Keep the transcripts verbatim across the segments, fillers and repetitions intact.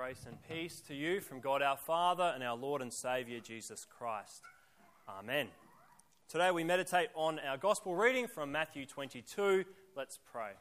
Grace and peace to you from God our Father and our Lord and Saviour Jesus Christ. Amen. Today we meditate on our Gospel reading from Matthew twenty-two. Let's pray.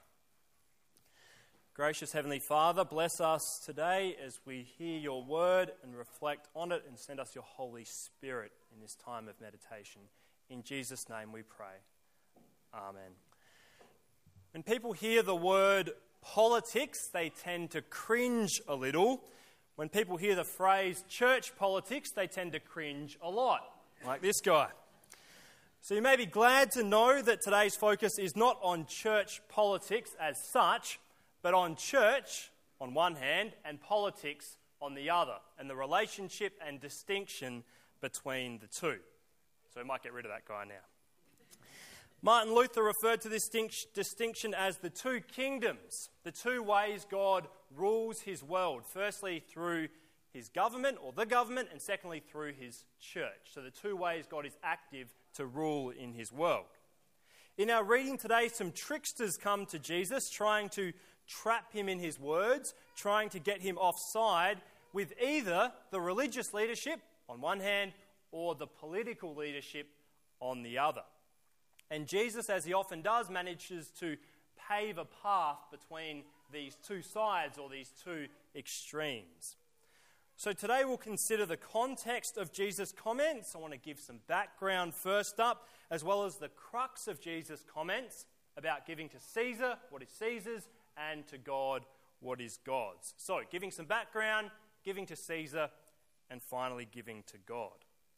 Gracious Heavenly Father, bless us today as we hear your word and reflect on it, and send us your Holy Spirit in this time of meditation. In Jesus' name we pray. Amen. When people hear the word politics, they tend to cringe a little. When people hear the phrase church politics, they tend to cringe a lot, like this guy. So you may be glad to know that today's focus is not on church politics as such, but on church on one hand and politics on the other, and the relationship and distinction between the two. So we might get rid of that guy now. Martin Luther referred to this distinction as the two kingdoms, the two ways God rules his world. Firstly, through his government or the government, and secondly, through his church. So the two ways God is active to rule in his world. In our reading today, some tricksters come to Jesus, trying to trap him in his words, trying to get him offside with either the religious leadership on one hand or the political leadership on the other. And Jesus, as he often does, manages to pave a path between these two sides or these two extremes. So today we'll consider the context of Jesus' comments. I want to give some background first up, as well as the crux of Jesus' comments about giving to Caesar what is Caesar's and to God what is God's. So giving some background, giving to Caesar, and finally giving to God.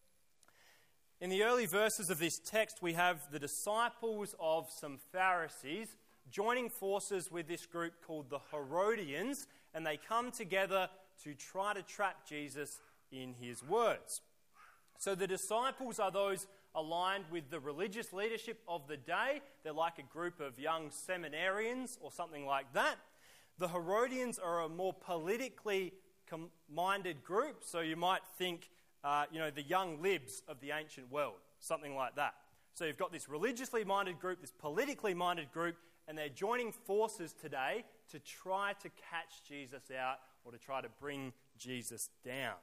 In the early verses of this text, we have the disciples of some Pharisees joining forces with this group called the Herodians, and they come together to try to trap Jesus in his words. So the disciples are those aligned with the religious leadership of the day. They're like a group of young seminarians or something like that. The Herodians are a more politically minded group, so you might think Uh, you know, the young libs of the ancient world, something like that. So you've got this religiously minded group, this politically minded group, and they're joining forces today to try to catch Jesus out or to try to bring Jesus down.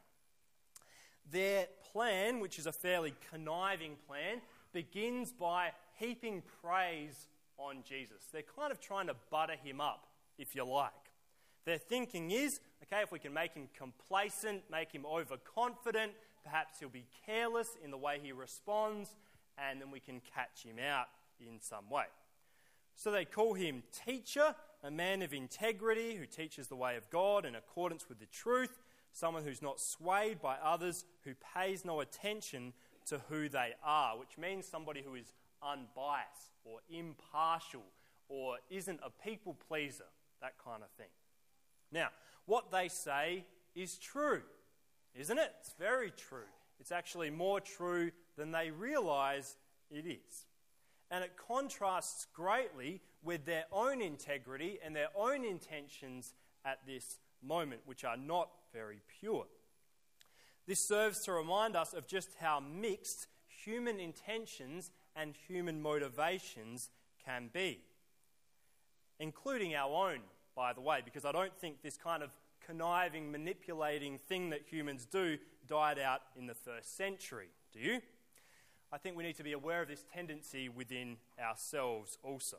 Their plan, which is a fairly conniving plan, begins by heaping praise on Jesus. They're kind of trying to butter him up, if you like. Their thinking is, okay, if we can make him complacent, make him overconfident, perhaps he'll be careless in the way he responds, and then we can catch him out in some way. So they call him teacher, a man of integrity who teaches the way of God in accordance with the truth, someone who's not swayed by others, who pays no attention to who they are, which means somebody who is unbiased or impartial or isn't a people pleaser, that kind of thing. Now, what they say is true, isn't it? It's very true. It's actually more true than they realise it is. And it contrasts greatly with their own integrity and their own intentions at this moment, which are not very pure. This serves to remind us of just how mixed human intentions and human motivations can be, including our own, by the way, because I don't think this kind of conniving, manipulating thing that humans do died out in the first century. Do you? I think we need to be aware of this tendency within ourselves also.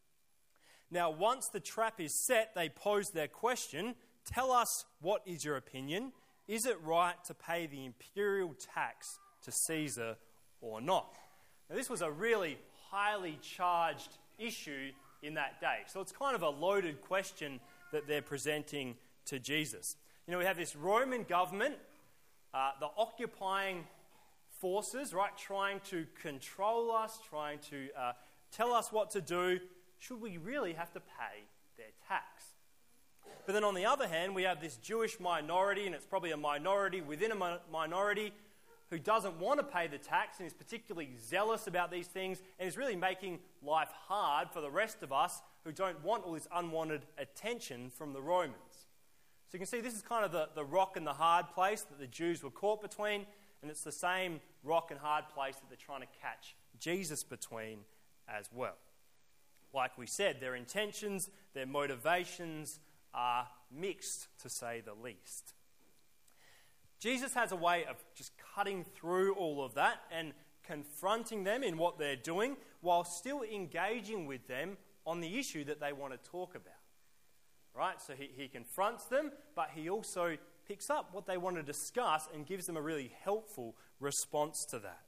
Now, once the trap is set, they pose their question, tell us, what is your opinion? Is it right to pay the imperial tax to Caesar or not? Now, this was a really highly charged issue in that day. So it's kind of a loaded question that they're presenting to Jesus. You know, we have this Roman government, uh, the occupying forces, right, trying to control us, trying to uh, tell us what to do. Should we really have to pay their tax? But then on the other hand, we have this Jewish minority, and it's probably a minority within a mi- minority who doesn't want to pay the tax and is particularly zealous about these things and is really making life hard for the rest of us who don't want all this unwanted attention from the Romans. So you can see this is kind of the, the rock and the hard place that the Jews were caught between, and it's the same rock and hard place that they're trying to catch Jesus between as well. Like we said, their intentions, their motivations are mixed, to say the least. Jesus has a way of just cutting through all of that and confronting them in what they're doing while still engaging with them on the issue that they want to talk about. Right? So he, he confronts them, but he also picks up what they want to discuss and gives them a really helpful response to that.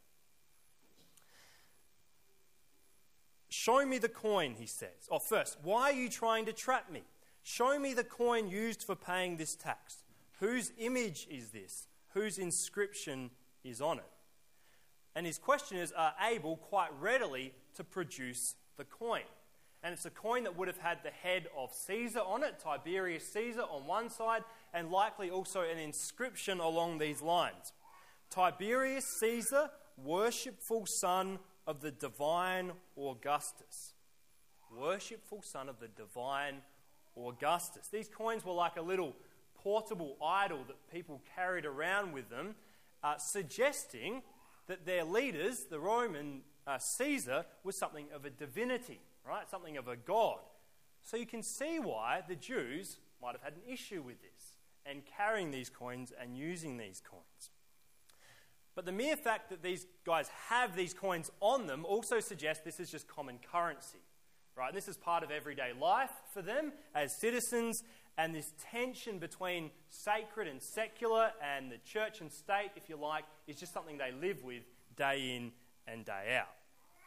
Show me the coin, he says. Oh, first, why are you trying to trap me? Show me the coin used for paying this tax. Whose image is this? Whose inscription is on it? And his questioners are able quite readily to produce the coin. And it's a coin that would have had the head of Caesar on it, Tiberius Caesar on one side, and likely also an inscription along these lines. Tiberius Caesar, worshipful son of the divine Augustus. Worshipful son of the divine Augustus. These coins were like a little portable idol that people carried around with them, uh, suggesting that their leaders, the Roman uh, Caesar, was something of a divinity. Right, something of a god. So you can see why the Jews might have had an issue with this and carrying these coins and using these coins. But the mere fact that these guys have these coins on them also suggests this is just common currency. Right, and this is part of everyday life for them as citizens, and this tension between sacred and secular and the church and state, if you like, is just something they live with day in and day out.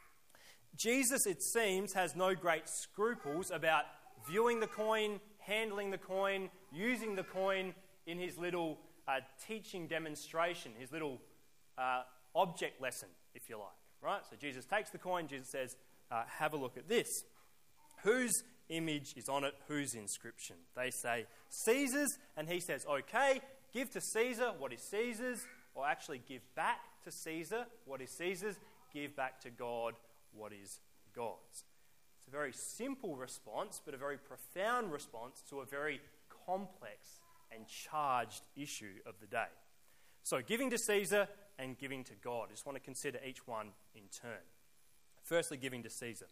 Jesus, it seems, has no great scruples about viewing the coin, handling the coin, using the coin in his little uh, teaching demonstration, his little uh, object lesson, if you like. Right? So Jesus takes the coin, Jesus says, uh, have a look at this. Whose image is on it? Whose inscription? They say, Caesar's, and he says, okay, give to Caesar what is Caesar's, or actually give back to Caesar what is Caesar's, give back to God what is God's. It's a very simple response, but a very profound response to a very complex and charged issue of the day. So giving to Caesar and giving to God. I just want to consider each one in turn. Firstly, giving to Caesar.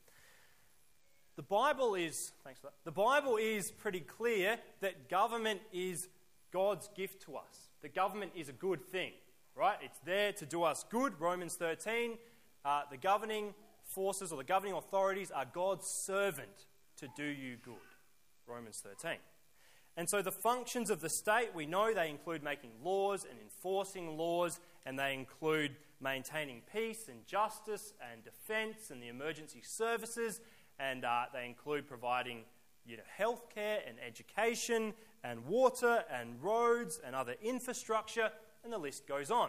The Bible is, thanks for that, the Bible is pretty clear that government is God's gift to us. The government is a good thing, right? It's there to do us good. Romans thirteen, uh, the governing forces or the governing authorities are God's servant to do you good. Romans thirteen. And so the functions of the state, we know they include making laws and enforcing laws, and they include maintaining peace and justice and defence and the emergency services, and uh, they include providing you know, healthcare and education and water and roads and other infrastructure, and the list goes on.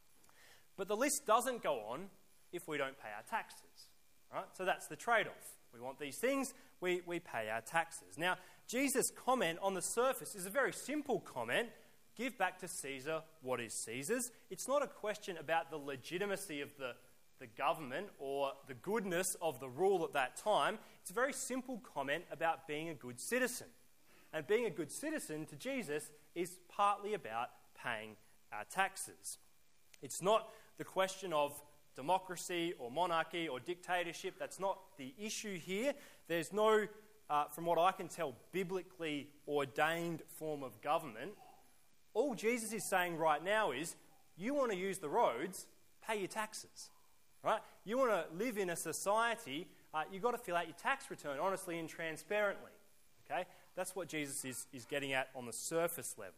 But the list doesn't go on if we don't pay our taxes. Right? So that's the trade-off. We want these things, we, we pay our taxes. Now, Jesus' comment on the surface is a very simple comment. Give back to Caesar what is Caesar's. It's not a question about the legitimacy of the, the government or the goodness of the rule at that time. It's a very simple comment about being a good citizen. And being a good citizen to Jesus is partly about paying our taxes. It's not the question of democracy or monarchy or dictatorship. That's not the issue here. There's no, uh, from what I can tell, biblically ordained form of government. All Jesus is saying right now is, you want to use the roads, pay your taxes. Right? You want to live in a society, uh, you've got to fill out your tax return honestly and transparently. Okay? That's what Jesus is, is getting at on the surface level.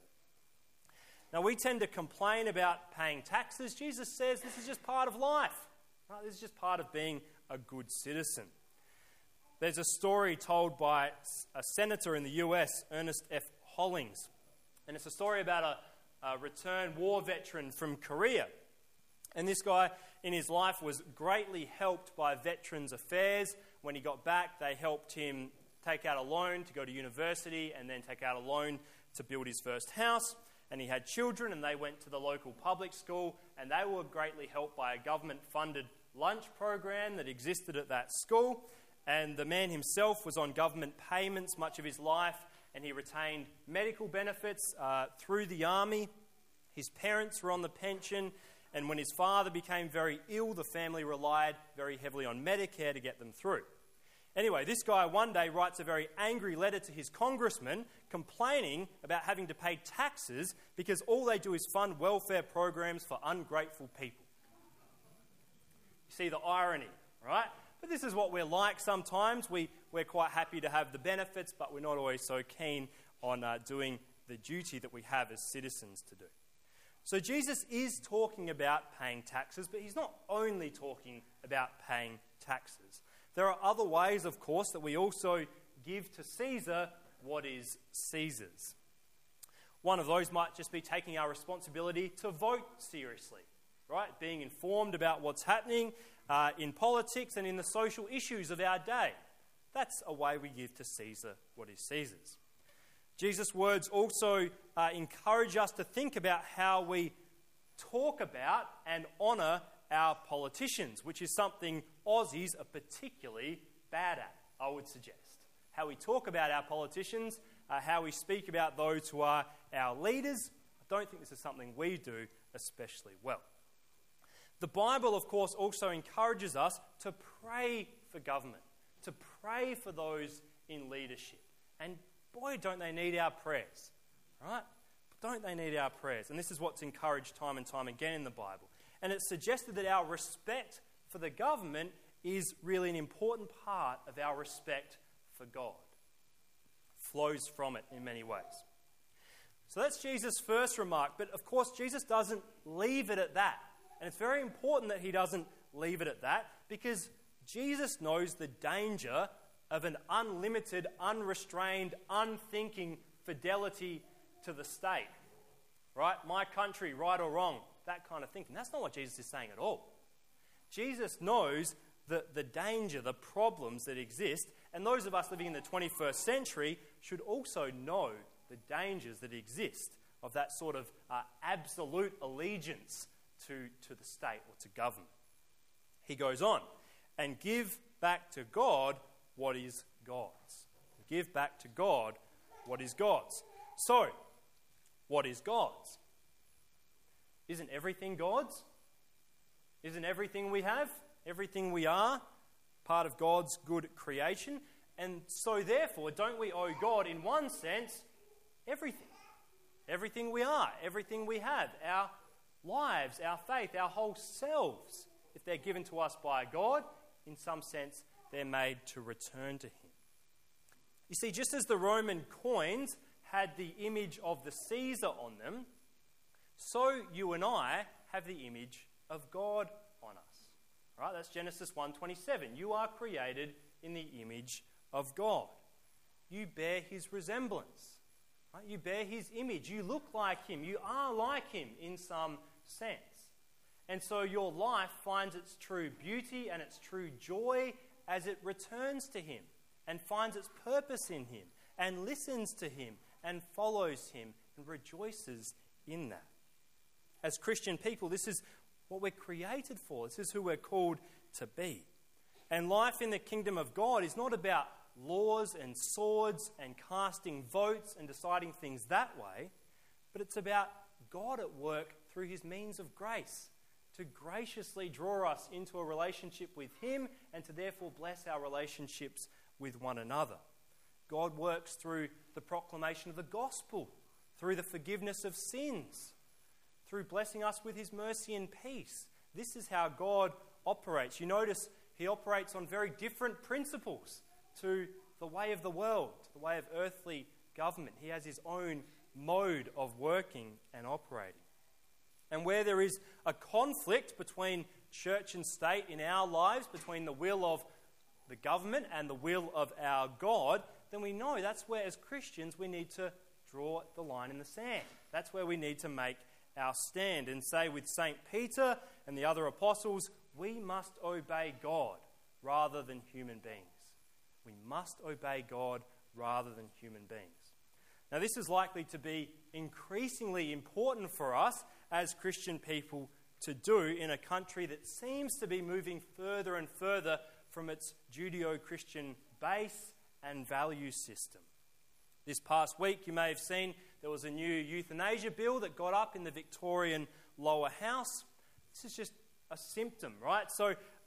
Now, we tend to complain about paying taxes. Jesus says this is just part of life. Right? This is just part of being a good citizen. There's a story told by a senator in the U S, Ernest F. Hollings. And it's a story about a, a returned war veteran from Korea. And this guy in his life was greatly helped by Veterans Affairs. When he got back, they helped him take out a loan to go to university and then take out a loan to build his first house. And he had children, and they went to the local public school, and they were greatly helped by a government-funded lunch program that existed at that school. And the man himself was on government payments much of his life, and he retained medical benefits uh, through the army. His parents were on the pension, and when his father became very ill, the family relied very heavily on Medicare to get them through. Anyway, this guy one day writes a very angry letter to his congressman complaining about having to pay taxes because all they do is fund welfare programs for ungrateful people. You see the irony, right? But this is what we're like sometimes. We, we're quite happy to have the benefits, but we're not always so keen on uh, doing the duty that we have as citizens to do. So Jesus is talking about paying taxes, but he's not only talking about paying taxes. There are other ways, of course, that we also give to Caesar what is Caesar's. One of those might just be taking our responsibility to vote seriously, right? Being informed about what's happening uh, in politics and in the social issues of our day. That's a way we give to Caesar what is Caesar's. Jesus' words also uh, encourage us to think about how we talk about and honour our politicians, which is something Aussies are particularly bad at, I would suggest. How we talk about our politicians, uh, how we speak about those who are our leaders. I don't think this is something we do especially well. The Bible, of course, also encourages us to pray for government, to pray for those in leadership. And boy, don't they need our prayers, right? Don't they need our prayers? And this is what's encouraged time and time again in the Bible. And it's suggested that our respect for the government is really an important part of our respect for God. Flows from it in many ways. So that's Jesus' first remark. But of course, Jesus doesn't leave it at that. And it's very important that he doesn't leave it at that, because Jesus knows the danger of an unlimited, unrestrained, unthinking fidelity to the state. Right? My country, right or wrong. That kind of thinking. That's not what Jesus is saying at all. Jesus knows the, the danger, the problems that exist, and those of us living in the twenty-first century should also know the dangers that exist of that sort of uh, absolute allegiance to, to the state or to government. He goes on, and give back to God what is God's. Give back to God what is God's. So, what is God's? Isn't everything God's? Isn't everything we have, everything we are, part of God's good creation? And so therefore, don't we owe God, in one sense, everything? Everything we are, everything we have, our lives, our faith, our whole selves. If they're given to us by God, in some sense, they're made to return to Him. You see, just as the Roman coins had the image of the Caesar on them, so you and I have the image of God on us. Right? That's Genesis one twenty-seven. You are created in the image of God. You bear His resemblance. Right? You bear His image. You look like Him. You are like Him in some sense. And so your life finds its true beauty and its true joy as it returns to Him and finds its purpose in Him and listens to Him and follows Him and rejoices in that. As Christian people, this is what we're created for. This is who we're called to be. And life in the kingdom of God is not about laws and swords and casting votes and deciding things that way, but it's about God at work through His means of grace to graciously draw us into a relationship with Him and to therefore bless our relationships with one another. God works through the proclamation of the gospel, through the forgiveness of sins, through blessing us with His mercy and peace. This is how God operates. You notice He operates on very different principles to the way of the world, the way of earthly government. He has His own mode of working and operating. And where there is a conflict between church and state in our lives, between the will of the government and the will of our God, then we know that's where, as Christians, we need to draw the line in the sand. That's where we need to make our stand and say with Saint Peter and the other apostles, we must obey God rather than human beings. We must obey God rather than human beings. Now, this is likely to be increasingly important for us as Christian people to do in a country that seems to be moving further and further from its Judeo-Christian base and value system. This past week, you may have seen there was a new euthanasia bill that got up in the Victorian lower house. This is just a symptom, right? So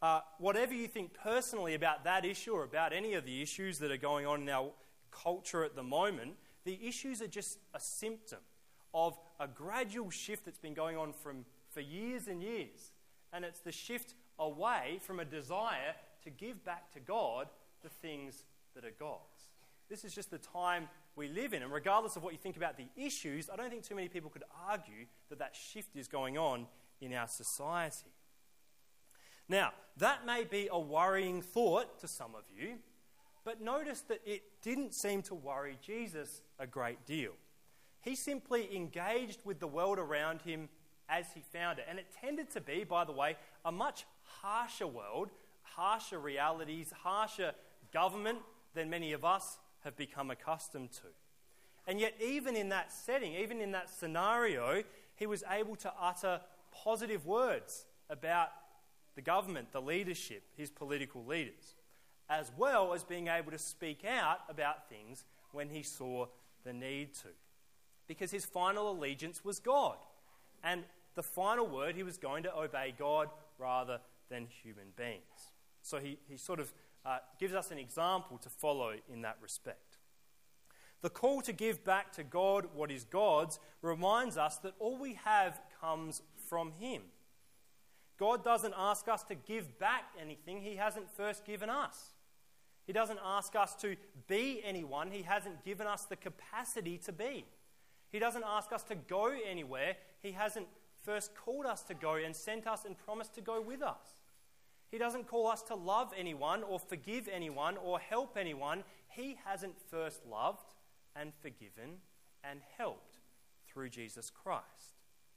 uh, whatever you think personally about that issue or about any of the issues that are going on in our culture at the moment, the issues are just a symptom of a gradual shift that's been going on from, for years and years. And it's the shift away from a desire to give back to God the things that are God's. This is just the time we live in. And regardless of what you think about the issues, I don't think too many people could argue that that shift is going on in our society. Now, that may be a worrying thought to some of you, but notice that it didn't seem to worry Jesus a great deal. He simply engaged with the world around him as he found it. And it tended to be, by the way, a much harsher world, harsher realities, harsher government than many of us have become accustomed to. And yet, even in that setting, even in that scenario, he was able to utter positive words about the government, the leadership, his political leaders, as well as being able to speak out about things when he saw the need to. Because his final allegiance was God. And the final word, he was going to obey God rather than human beings. So he, he sort of uh, gives us an example to follow in that respect. The call to give back to God what is God's reminds us that all we have comes from him. God doesn't ask us to give back anything he hasn't first given us. He doesn't ask us to be anyone he hasn't given us the capacity to be. He doesn't ask us to go anywhere he hasn't first called us to go and sent us and promised to go with us. He doesn't call us to love anyone or forgive anyone or help anyone he hasn't first loved and forgiven and helped through Jesus Christ.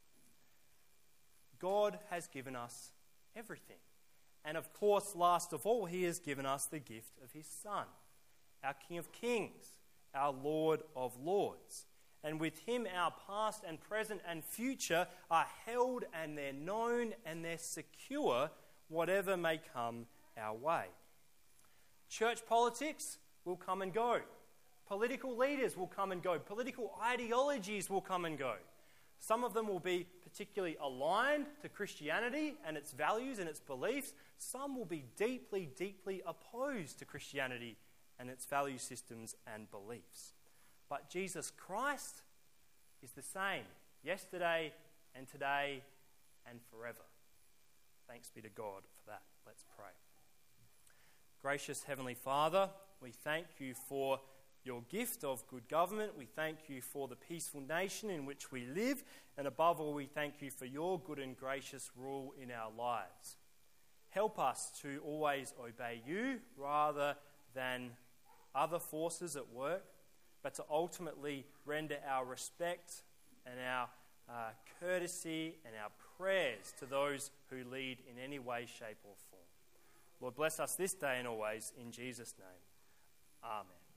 God has given us everything. And of course, last of all, he has given us the gift of his Son, our King of Kings, our Lord of Lords. And with him, our past and present and future are held and they're known and they're secure, whatever may come our way. Church politics will come and go. Political leaders will come and go. Political ideologies will come and go. Some of them will be particularly aligned to Christianity and its values and its beliefs. Some will be deeply, deeply opposed to Christianity and its value systems and beliefs. But Jesus Christ is the same yesterday and today and forever. Thanks be to God for that. Let's pray. Gracious Heavenly Father, we thank you for your gift of good government. We thank you for the peaceful nation in which we live. And above all, we thank you for your good and gracious rule in our lives. Help us to always obey you rather than other forces at work, but to ultimately render our respect and our uh, courtesy and our prayers to those who lead in any way, shape or form. Lord, bless us this day and always in Jesus' name. Amen.